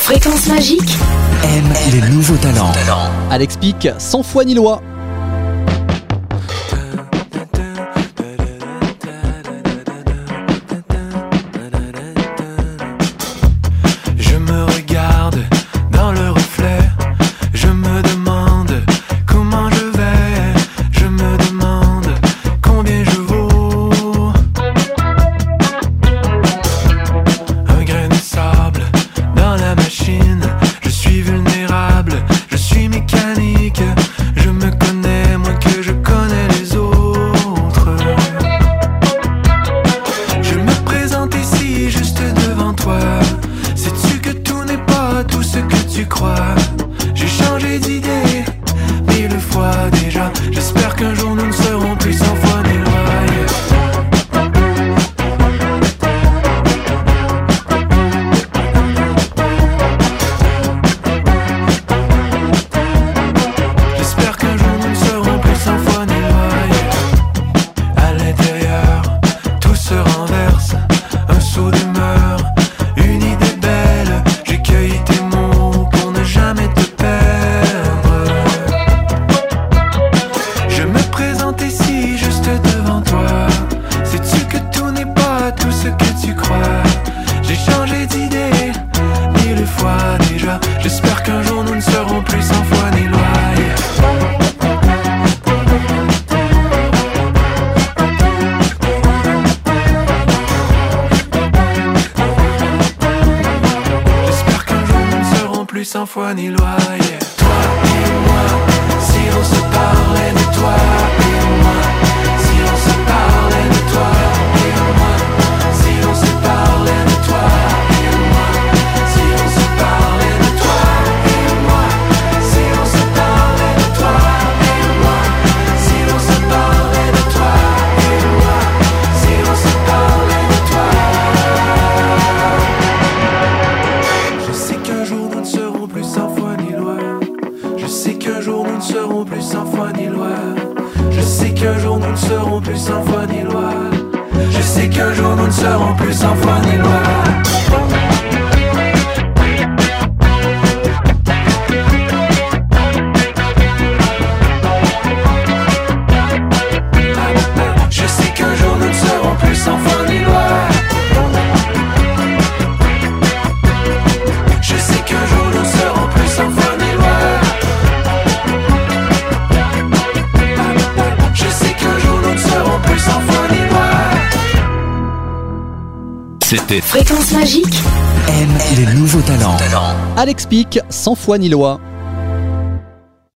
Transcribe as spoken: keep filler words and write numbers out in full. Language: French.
Fréquence magique aime les nouveaux talents. Alex Pic, sans foi ni loi. Je me regarde dans le reflet, je me demande comment je vais, je me demande combien je vaux. Un grain de sable dans la machine, je suis vulnérable, je suis mécanique, je me connais moins que je connais les autres. Je me présente ici juste devant toi. Sais-tu que tout n'est pas tout ce que tu crois? J'ai changé d'idée mille fois déjà. J'espère qu'un jour nous ne serons plus sans foi ni loi. J'espère qu'un jour nous ne serons plus sans foi ni loi. À l'intérieur, tout se renverse. Un saut d'humeur, une idée belle. J'ai cueilli tes mots pour ne jamais te perdre. Je me présente ici juste devant toi. Sais-tu que tout n'est pas tout ce que tu crois? J'ai changé d'idée mille fois déjà. J'espère qu'un jour nous ne serons plus sans foi ni loi. J'espère qu'un jour nous ne serons plus sans foi ni loi. Yeah. Toi et moi, si on se parlait de toi et moi, si on se parlait de toi et moi, si on se parlait de toi et moi, si on se parlait de toi et moi, si on se parlait de toi et moi, si on se parlait de toi et moi, si on se parlait de toi. Je sais qu'un jour nous ne serons plus sans foi ni loi. Je sais qu'un jour nous ne serons plus sans foi ni loi. Je sais qu'un jour nous ne serons plus sans foi ni loi. Je sais qu'un jour nous ne serons plus sans foi ni loi. Je sais qu'un jour nous ne serons plus sans foi ni loi. Je sais qu'un jour nous ne serons plus sans foi ni loi. Je sais qu'un jour nous ne serons plus sans foi ni loi. C'était Fréquence magique aime les nouveaux talents. Alex Pic, sans foi ni loi.